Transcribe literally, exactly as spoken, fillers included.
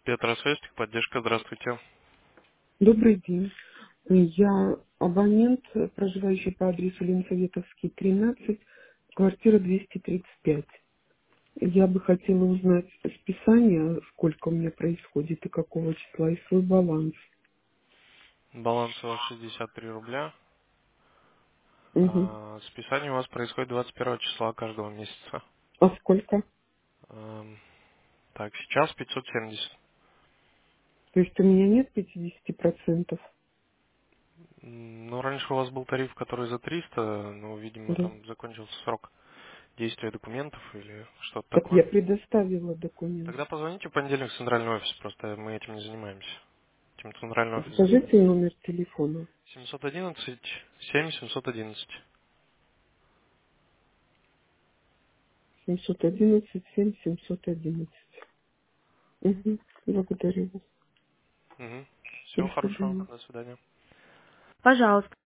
Петросвестик, поддержка, здравствуйте. Добрый день. Я абонент, э, проживающий по адресу Ленсоветовский, тринадцать, квартира двести тридцать пять. Я бы хотела узнать списание, сколько у меня происходит и какого числа, и свой баланс. Баланс у вас шестьдесят три рубля. Мгм. А, списание у вас происходит двадцать первого числа каждого месяца. А сколько? Эм, Так, сейчас пятьсот семьдесят. То есть у меня нет пятидесяти процентов? М, Ну, раньше у вас был тариф, который за триста, но, видимо, Да. там закончился срок действия документов или что-то Так я такое. предоставила документ. Тогда позвоните в понедельник в центральный офис, просто мы этим не занимаемся. Этим центральный офис Скажите занимается. номер телефона. семьсот одиннадцать семь семьсот одиннадцать. семьсот одиннадцать семь семьсот одиннадцать. Угу. Благодарю вас. Угу. До Всего хорошего. свидания. До свидания. Пожалуйста.